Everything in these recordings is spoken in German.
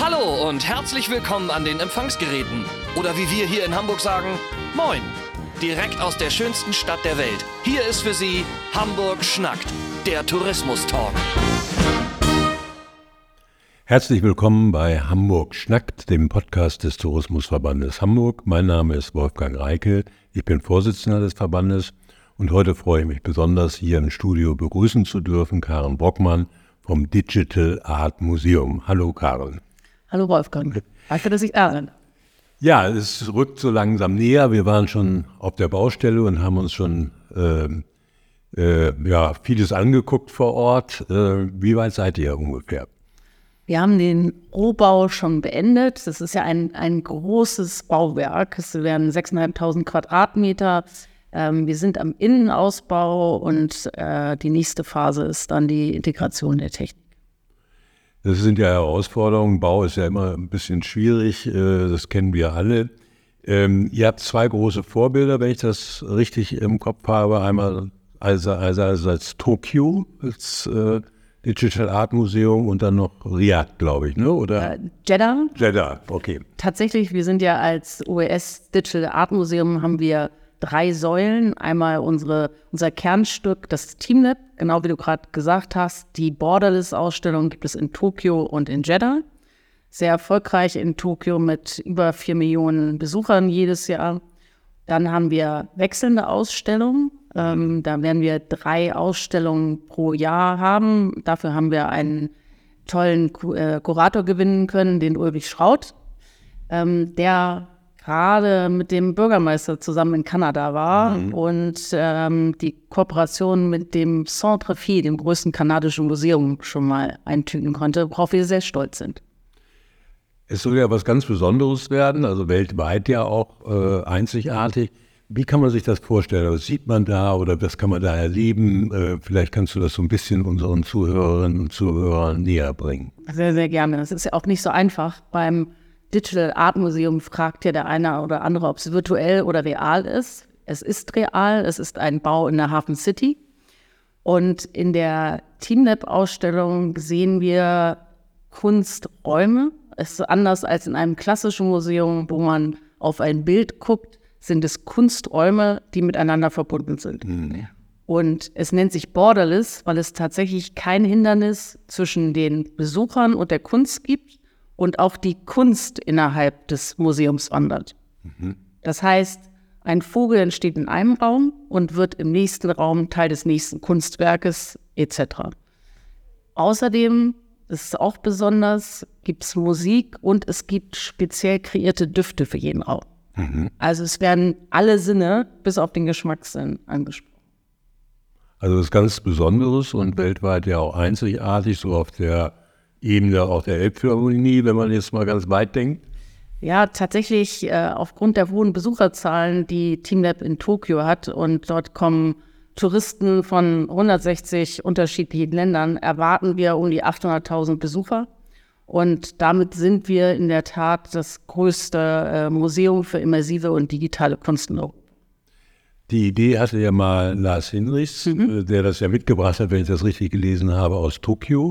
Hallo und herzlich willkommen an den Empfangsgeräten. Oder wie wir hier in Hamburg sagen, Moin. Direkt aus der schönsten Stadt der Welt. Hier ist für Sie Hamburg schnackt, der Tourismus-Talk. Herzlich willkommen bei Hamburg schnackt, dem Podcast des Tourismusverbandes Hamburg. Mein Name ist Wolfgang Reikel, ich bin Vorsitzender des Verbandes und heute freue ich mich besonders, hier im Studio begrüßen zu dürfen Karen Brockmann vom Digital Art Museum. Hallo Karen. Hallo Wolfgang, danke, dass ich da bin. Ja, es rückt so langsam näher. Wir waren schon auf der Baustelle und haben uns schon vieles angeguckt vor Ort. Wie weit seid ihr ungefähr? Wir haben den Rohbau schon beendet. Das ist ja ein großes Bauwerk. Es werden 6.500 Quadratmeter. Wir sind am Innenausbau und die nächste Phase ist dann die Integration der Technik. Das sind ja Herausforderungen. Bau ist ja immer ein bisschen schwierig. Das kennen wir alle. Ihr habt zwei große Vorbilder, wenn ich das richtig im Kopf habe. Einmal als Tokio, als Digital Art Museum und dann noch Riyadh, glaube ich, ne? Oder? Jeddah. Jeddah, okay. Tatsächlich, wir sind ja als OES Digital Art Museum, haben wir 3 Säulen. Einmal unser Kernstück, das Teamlab, genau wie du gerade gesagt hast. Die Borderless-Ausstellung gibt es in Tokio und in Jeddah. Sehr erfolgreich in Tokio mit über 4 Millionen Besuchern jedes Jahr. Dann haben wir wechselnde Ausstellungen. Da werden wir 3 Ausstellungen pro Jahr haben. Dafür haben wir einen tollen Kurator gewinnen können, den Ulrich Schraut, der gerade mit dem Bürgermeister zusammen in Kanada war und die Kooperation mit dem Centre-Fille, dem größten kanadischen Museum, schon mal eintüten konnte, worauf wir sehr stolz sind. Es soll ja was ganz Besonderes werden, also weltweit ja auch einzigartig. Wie kann man sich das vorstellen? Was sieht man da oder was kann man da erleben? Vielleicht kannst du das so ein bisschen unseren Zuhörerinnen und Zuhörern näher bringen. Sehr, sehr gerne. Das ist ja auch nicht so einfach. Beim Digital Art Museum fragt ja der eine oder andere, ob es virtuell oder real ist. Es ist real, es ist ein Bau in der Hafen City. Und in der Teamlab-Ausstellung sehen wir Kunsträume. Es ist anders als in einem klassischen Museum, wo man auf ein Bild guckt, sind es Kunsträume, die miteinander verbunden sind. Und es nennt sich Borderless, weil es tatsächlich kein Hindernis zwischen den Besuchern und der Kunst gibt und auch die Kunst innerhalb des Museums wandert. Das heißt, ein Vogel entsteht in einem Raum und wird im nächsten Raum Teil des nächsten Kunstwerkes etc. Außerdem, das ist auch besonders, gibt es Musik und es gibt speziell kreierte Düfte für jeden Raum. Also es werden alle Sinne bis auf den Geschmackssinn angesprochen. Also das ist ganz Besonderes und weltweit ja auch einzigartig, so auf der Ebene auch der Elbphilharmonie, wenn man jetzt mal ganz weit denkt. Ja, tatsächlich aufgrund der hohen Besucherzahlen, die Teamlab in Tokio hat und dort kommen Touristen von 160 unterschiedlichen Ländern, erwarten wir um die 800.000 Besucher. Und damit sind wir in der Tat das größte Museum für immersive und digitale Kunst in Europa. Die Idee hatte ja mal Lars Hinrichs, der das ja mitgebracht hat, wenn ich das richtig gelesen habe, aus Tokio.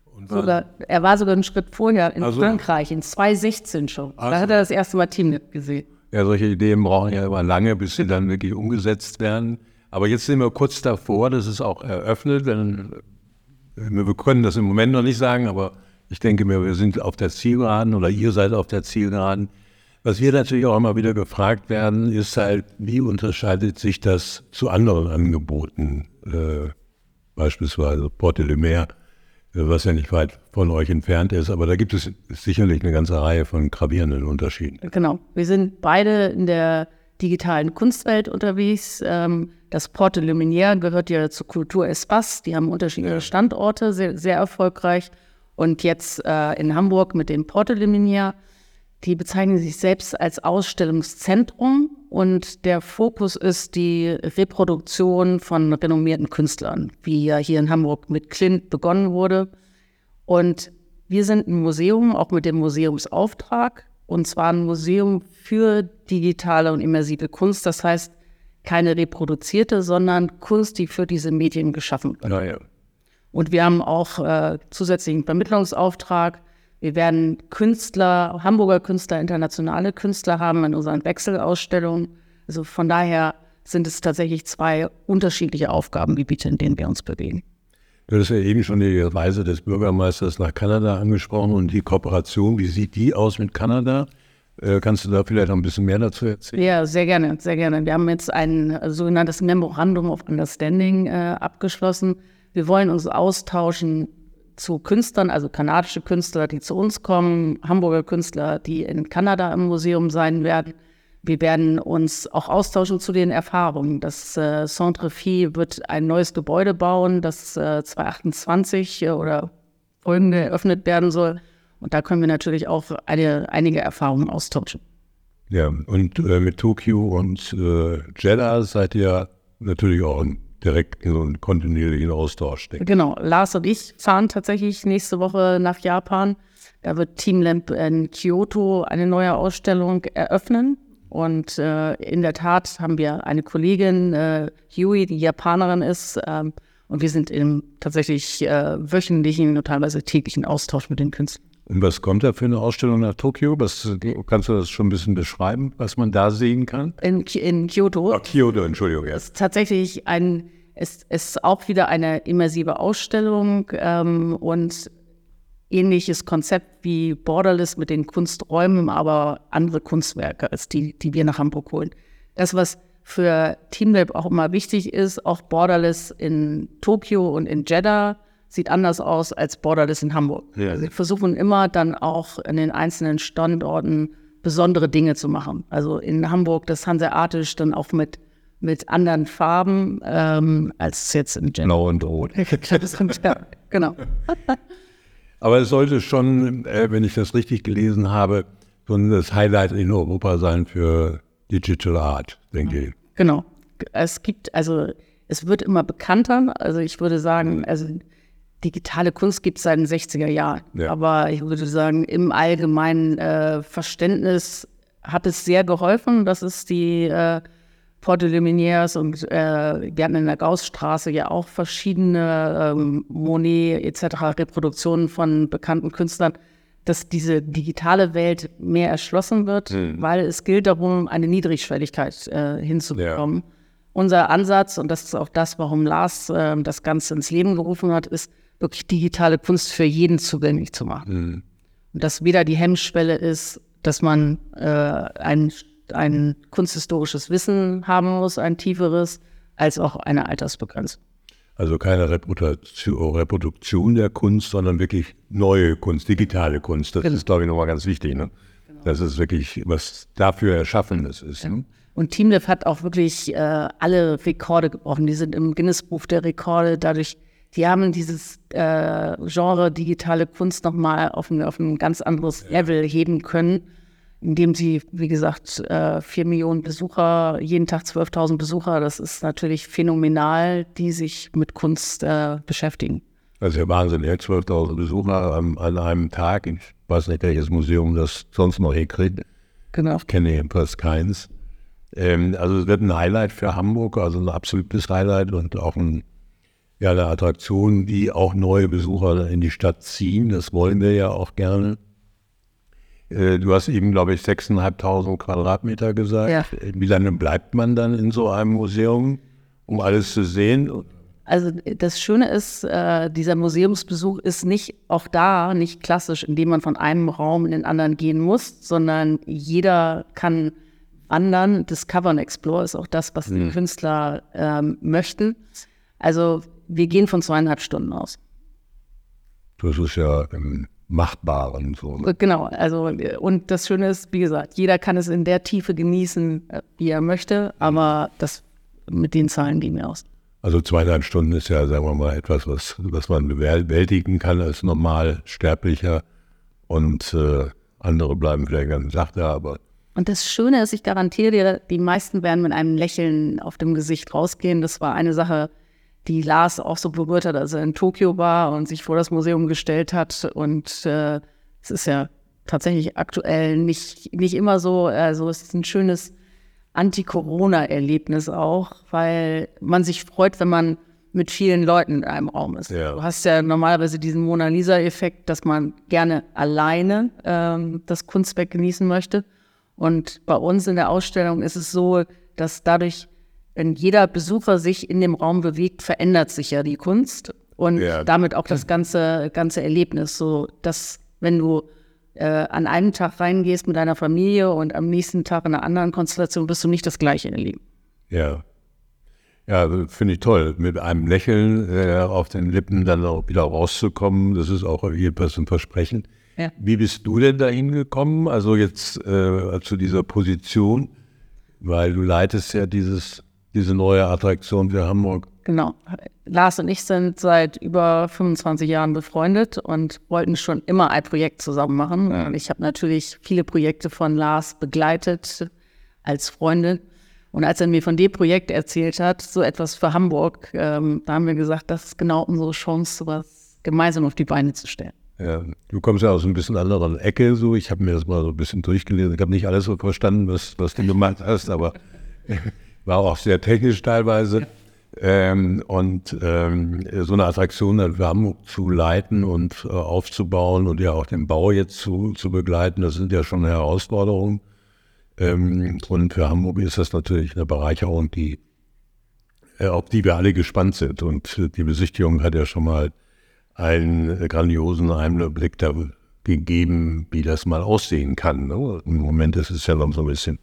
Er war sogar einen Schritt vorher in Frankreich, in 2016 schon. Da hat er das erste Mal Teamlab gesehen. Ja, solche Ideen brauchen ja immer lange, bis sie dann wirklich umgesetzt werden. Aber jetzt sind wir kurz davor, das ist auch eröffnet. Denn wir können das im Moment noch nicht sagen, aber ich denke mir, wir sind auf der Zielgeraden oder ihr seid auf der Zielgeraden. Was wir natürlich auch immer wieder gefragt werden, ist halt, wie unterscheidet sich das zu anderen Angeboten? Beispielsweise Porte de Mer, was ja nicht weit von euch entfernt ist, aber da gibt es sicherlich eine ganze Reihe von gravierenden Unterschieden. Genau, wir sind beide in der digitalen Kunstwelt unterwegs. Das Porte Luminaire gehört ja zur Culture Espace, die haben unterschiedliche Standorte, sehr, sehr erfolgreich. Und jetzt in Hamburg mit dem Porte Luminaire, die bezeichnen sich selbst als Ausstellungszentrum und der Fokus ist die Reproduktion von renommierten Künstlern, wie ja hier in Hamburg mit Klimt begonnen wurde. Und wir sind ein Museum, auch mit dem Museumsauftrag, und zwar ein Museum für digitale und immersive Kunst. Das heißt, keine reproduzierte, sondern Kunst, die für diese Medien geschaffen wird. Ja. Und wir haben auch zusätzlichen Vermittlungsauftrag Wir werden Künstler, Hamburger Künstler, internationale Künstler haben in unseren Wechselausstellungen. Also von daher sind es tatsächlich 2 unterschiedliche Aufgabengebiete, in denen wir uns bewegen. Du hast ja eben schon die Reise des Bürgermeisters nach Kanada angesprochen und die Kooperation, wie sieht die aus mit Kanada? Kannst du da vielleicht noch ein bisschen mehr dazu erzählen? Ja, sehr gerne, sehr gerne. Wir haben jetzt ein sogenanntes Memorandum of Understanding abgeschlossen. Wir wollen uns austauschen zu Künstlern, also kanadische Künstler, die zu uns kommen, Hamburger Künstler, die in Kanada im Museum sein werden. Wir werden uns auch austauschen zu den Erfahrungen. Das Centre Phi wird ein neues Gebäude bauen, das 2028 oder folgende eröffnet werden soll. Und da können wir natürlich auch einige Erfahrungen austauschen. Ja, und mit Tokio und Jeddah seid ihr natürlich auch in direkten und kontinuierlichen Austausch. Genau, Lars und ich fahren tatsächlich nächste Woche nach Japan. Da wird Teamlamp in Kyoto eine neue Ausstellung eröffnen. Und in der Tat haben wir eine Kollegin, Yui, die Japanerin ist. Und wir sind im tatsächlich wöchentlichen und teilweise täglichen Austausch mit den Künstlern. Und was kommt da für eine Ausstellung nach Tokio? Kannst du das schon ein bisschen beschreiben, was man da sehen kann? In Kyoto. Oh, Kyoto, Entschuldigung. Ja. Ist tatsächlich ist auch wieder eine immersive Ausstellung und ähnliches Konzept wie Borderless mit den Kunsträumen, aber andere Kunstwerke als die wir nach Hamburg holen. Das, was für Teamlab auch immer wichtig ist, auch Borderless in Tokio und in Jeddah sieht anders aus als Borderless in Hamburg. Ja. Also wir versuchen immer dann auch in den einzelnen Standorten besondere Dinge zu machen. Also in Hamburg das hanseatisch dann auch mit anderen Farben als jetzt in Jeddah. Blau und Rot. Ja, genau. Aber es sollte schon, wenn ich das richtig gelesen habe, so das Highlight in Europa sein für Digital Art, denke ich. Genau. Es wird immer bekannter. Also ich würde sagen, digitale Kunst gibt es seit den 60er Jahren. Ja. Aber ich würde sagen, im allgemeinen Verständnis hat es sehr geholfen. Das ist die Porte de Lumières und wir hatten in der Gaußstraße ja auch verschiedene Monet etc. Reproduktionen von bekannten Künstlern, dass diese digitale Welt mehr erschlossen wird, weil es gilt darum, eine Niedrigschwelligkeit hinzubekommen. Ja. Unser Ansatz, und das ist auch das, warum Lars das Ganze ins Leben gerufen hat, ist wirklich digitale Kunst für jeden zugänglich zu machen. Und dass weder die Hemmschwelle ist, dass man ein kunsthistorisches Wissen haben muss, ein tieferes, als auch eine Altersbegrenzung. Also keine Reproduktion der Kunst, sondern wirklich neue Kunst, digitale Kunst. Das ist, glaube ich, nochmal ganz wichtig. Ne? Genau. Das ist wirklich, was dafür Erschaffenes ist. Ja. Ne? Und Teamlab hat auch wirklich alle Rekorde gebrochen. Die sind im Guinness-Buch der Rekorde. Dadurch, die haben dieses Genre digitale Kunst nochmal auf ein ganz anderes Level heben können, indem sie, wie gesagt, 4 Millionen Besucher, jeden Tag 12.000 Besucher, das ist natürlich phänomenal, die sich mit Kunst beschäftigen. Das ist ja Wahnsinn, ja, 12.000 Besucher an einem Tag. Ich weiß nicht, welches Museum das sonst noch hinkriegt. Genau. Ich kenne jedenfalls keins. Also es wird ein Highlight für Hamburg, also ein absolutes Highlight und auch eine Attraktion, die auch neue Besucher in die Stadt ziehen. Das wollen wir ja auch gerne. Du hast eben, glaube ich, 6.500 Quadratmeter gesagt. Ja. Wie lange bleibt man dann in so einem Museum, um alles zu sehen? Also das Schöne ist, dieser Museumsbesuch ist nicht klassisch, indem man von einem Raum in den anderen gehen muss, sondern jeder kann wandern. Discover and Explore ist auch das, was die Künstler möchten. Also wir gehen von 2,5 Stunden aus. Das ist ja machbar und so. Genau, also und das Schöne ist, wie gesagt, jeder kann es in der Tiefe genießen, wie er möchte, aber mit den Zahlen gehen wir aus. Also 2,5 Stunden ist ja, sagen wir mal, etwas, was man bewältigen kann als Normalsterblicher und andere bleiben vielleicht ganz sachte, aber... Und das Schöne ist, ich garantiere dir, die meisten werden mit einem Lächeln auf dem Gesicht rausgehen. Das war eine Sache, die Lars auch so berührt hat, als er in Tokio war und sich vor das Museum gestellt hat. Und es ist ja tatsächlich aktuell nicht immer so. Also es ist ein schönes Anti-Corona-Erlebnis auch, weil man sich freut, wenn man mit vielen Leuten in einem Raum ist. Ja. Du hast ja normalerweise diesen Mona Lisa-Effekt, dass man gerne alleine das Kunstwerk genießen möchte. Und bei uns in der Ausstellung ist es so, dass dadurch, wenn jeder Besucher sich in dem Raum bewegt, verändert sich ja die Kunst und damit auch das ganze Erlebnis. So, dass wenn du an einem Tag reingehst mit deiner Familie und am nächsten Tag in einer anderen Konstellation, wirst du nicht das Gleiche erleben. Ja. Ja, finde ich toll, mit einem Lächeln auf den Lippen dann auch wieder rauszukommen. Das ist auch jedenfalls ein Versprechen. Ja. Wie bist du denn da hingekommen? Also jetzt zu dieser Position, weil du leitest ja diese neue Attraktion für Hamburg. Genau. Lars und ich sind seit über 25 Jahren befreundet und wollten schon immer ein Projekt zusammen machen. Ja. Ich habe natürlich viele Projekte von Lars begleitet als Freundin. Und als er mir von dem Projekt erzählt hat, so etwas für Hamburg, da haben wir gesagt, das ist genau unsere Chance, sowas gemeinsam auf die Beine zu stellen. Ja, du kommst ja aus ein bisschen anderen Ecke, so. Ich habe mir das mal so ein bisschen durchgelesen. Ich habe nicht alles so verstanden, was du gemacht hast, aber war auch sehr technisch teilweise. Ja. So eine Attraktion dann für Hamburg zu leiten und aufzubauen und ja auch den Bau jetzt zu begleiten, das sind ja schon Herausforderungen. Und für Hamburg ist das natürlich eine Bereicherung, auf die wir alle gespannt sind. Und die Besichtigung hat ja schon mal einen grandiosen Einblick da gegeben, wie das mal aussehen kann. Ne? Im Moment ist es ja noch so ein bisschen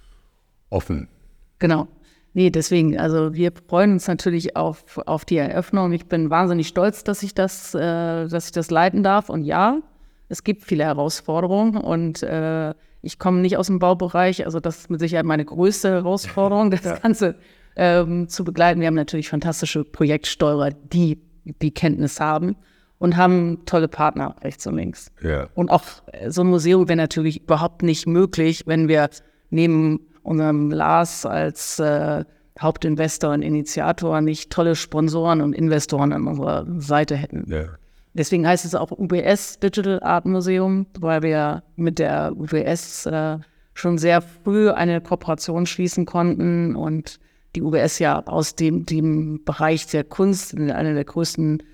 offen. Genau. Nee, deswegen, also wir freuen uns natürlich auf die Eröffnung. Ich bin wahnsinnig stolz, dass ich das leiten darf. Und ja, es gibt viele Herausforderungen und ich komme nicht aus dem Baubereich, also das ist mit Sicherheit meine größte Herausforderung, das Ganze zu begleiten. Wir haben natürlich fantastische Projektsteuerer, die Kenntnis haben und haben tolle Partner rechts und links. Ja. Und auch so ein Museum wäre natürlich überhaupt nicht möglich, wenn wir neben unserem Lars als Hauptinvestor und Initiator nicht tolle Sponsoren und Investoren an unserer Seite hätten. Ja. Deswegen heißt es auch UBS Digital Art Museum, weil wir mit der UBS schon sehr früh eine Kooperation schließen konnten und die UBS ja aus dem Bereich der Kunst, einer der größten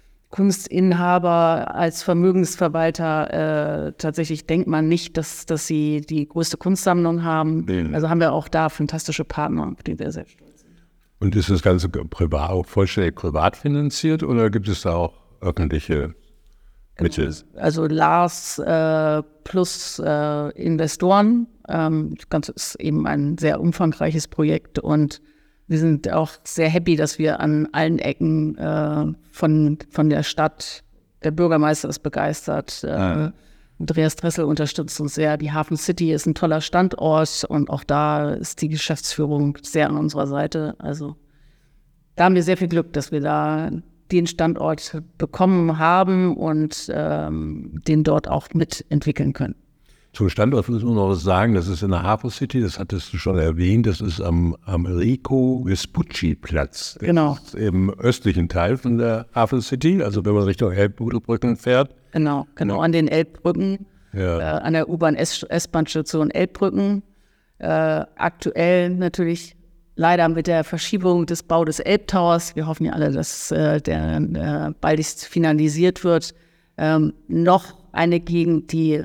Kunstinhaber als Vermögensverwalter, tatsächlich denkt man nicht, dass sie die größte Kunstsammlung haben. Nee. Also haben wir auch da fantastische Partner, auf die wir sehr stolz sind. Und ist das Ganze vollständig privat finanziert oder gibt es da auch öffentliche Mittel? Also Lars plus Investoren. Das Ganze ist eben ein sehr umfangreiches Projekt und wir sind auch sehr happy, dass wir an allen Ecken von der Stadt, der Bürgermeister ist begeistert, Andreas Dressel unterstützt uns sehr. Die Hafen City ist ein toller Standort und auch da ist die Geschäftsführung sehr an unserer Seite. Also da haben wir sehr viel Glück, dass wir da den Standort bekommen haben und den dort auch mitentwickeln können. Zum Standort müssen wir noch was sagen, das ist in der Hafen City, das hattest du schon erwähnt, das ist am Enrico Vespucci Platz. Genau. Das ist im östlichen Teil von der Hafen City, also wenn man Richtung Elbbrücken fährt. Genau, an den Elbbrücken, an der U-Bahn-S-Bahn-Station Elbbrücken. Aktuell natürlich leider mit der Verschiebung des Bau des Elbtowers, wir hoffen ja alle, dass der baldigst finalisiert wird, noch eine Gegend, die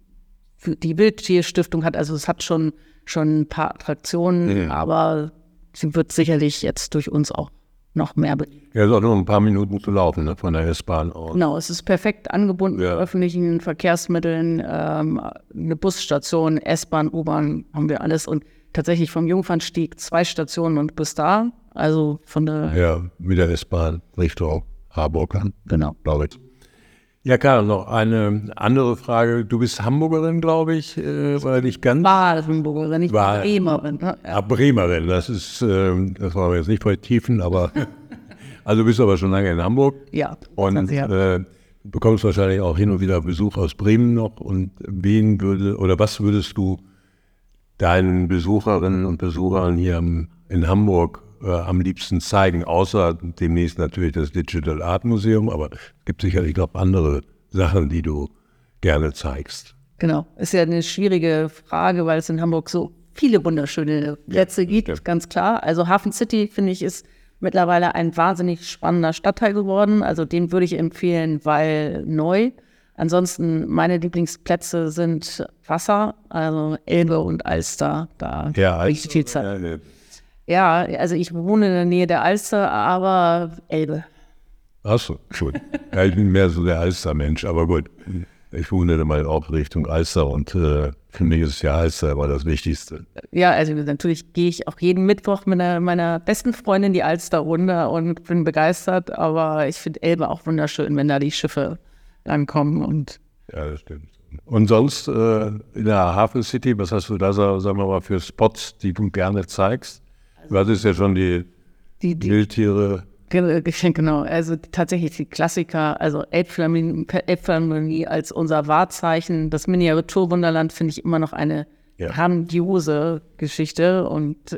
Wildtierstiftung hat, also es hat schon ein paar Attraktionen, aber sie wird sicherlich jetzt durch uns auch noch mehr beliebt. Ja, es ist auch nur ein paar Minuten zu laufen, ne, von der S-Bahn aus. Genau, es ist perfekt angebunden mit öffentlichen Verkehrsmitteln, eine Busstation, S-Bahn, U-Bahn, haben wir alles und tatsächlich vom Jungfernstieg 2 Stationen und bis da, also von der... Ja, mit der S-Bahn Richtung Harburg an, genau, glaube ich. Ja, Karl, noch eine andere Frage. Du bist Hamburgerin, glaube ich, weil nicht ganz... War Hamburgerin, nicht Bremerin. Ne? Ja, Bremerin, das wollen wir jetzt nicht vertiefen, aber... Also du bist aber schon lange in Hamburg. Ja. Und bekommst wahrscheinlich auch hin und wieder Besuch aus Bremen noch. Und was würdest du deinen Besucherinnen und Besuchern hier in Hamburg am liebsten zeigen, außer demnächst natürlich das Digital Art Museum, aber es gibt sicherlich noch andere Sachen, die du gerne zeigst. Genau, ist ja eine schwierige Frage, weil es in Hamburg so viele wunderschöne Plätze gibt, ganz klar. Also Hafen City, finde ich, ist mittlerweile ein wahnsinnig spannender Stadtteil geworden. Also den würde ich empfehlen, weil neu. Ansonsten meine Lieblingsplätze sind Wasser, also Elbe und Alster. Da richtig viel Zeit. Ja, also ich wohne in der Nähe der Alster, aber Elbe. Ach so, gut. Ja, ich bin mehr so der Alster-Mensch, aber gut. Ich wohne dann mal auch Richtung Alster und für mich ist ja Alster immer das Wichtigste. Ja, also natürlich gehe ich auch jeden Mittwoch mit meiner besten Freundin die Alster runter und bin begeistert, aber ich finde Elbe auch wunderschön, wenn da die Schiffe ankommen. Und ja, das stimmt. Und sonst in der Hafen City, was hast du da, sagen wir mal, für Spots, die du gerne zeigst? Was ist ja schon die Wildtiere? Genau, also tatsächlich die Klassiker, also Elbphilharmonie als unser Wahrzeichen. Das Miniaturwunderland finde ich immer noch eine grandiose Geschichte. Und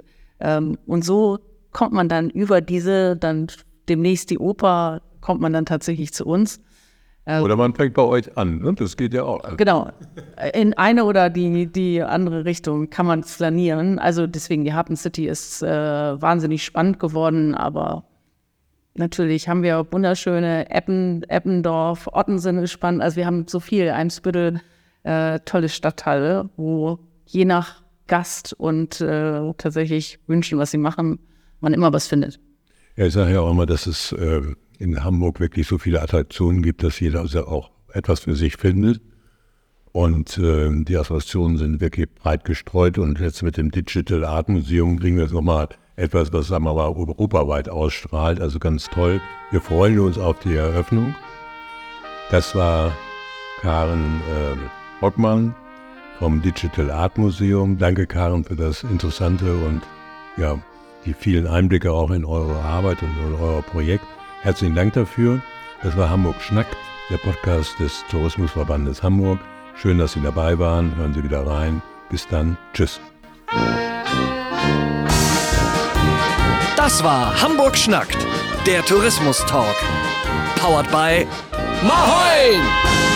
so kommt man dann über dann demnächst die Oper, kommt man dann tatsächlich zu uns. Oder man fängt bei euch an, ne? Das geht ja auch. Genau, in eine oder die andere Richtung kann man flanieren. Also deswegen, die Hafen City ist wahnsinnig spannend geworden, aber natürlich haben wir wunderschöne Eppendorf, Ottensen ist spannend. Also wir haben so viel, Eimsbüttel, tolle Stadtteile, wo je nach Gast und tatsächlich Wünschen, was sie machen, man immer was findet. Ja, ich sage ja auch immer, dass es in Hamburg wirklich so viele Attraktionen gibt, dass jeder also auch etwas für sich findet. Und die Attraktionen sind wirklich breit gestreut. Und jetzt mit dem Digital Art Museum kriegen wir jetzt nochmal etwas, was, sagen wir mal, europaweit ausstrahlt. Also ganz toll. Wir freuen uns auf die Eröffnung. Das war Karen Bockmann vom Digital Art Museum. Danke, Karen, für das interessante und ja, die vielen Einblicke auch in eure Arbeit und in euer Projekt. Herzlichen Dank dafür. Das war Hamburg Schnackt, der Podcast des Tourismusverbandes Hamburg. Schön, dass Sie dabei waren. Hören Sie wieder rein. Bis dann. Tschüss. Das war Hamburg Schnackt, der Tourismus-Talk. Powered by Moin!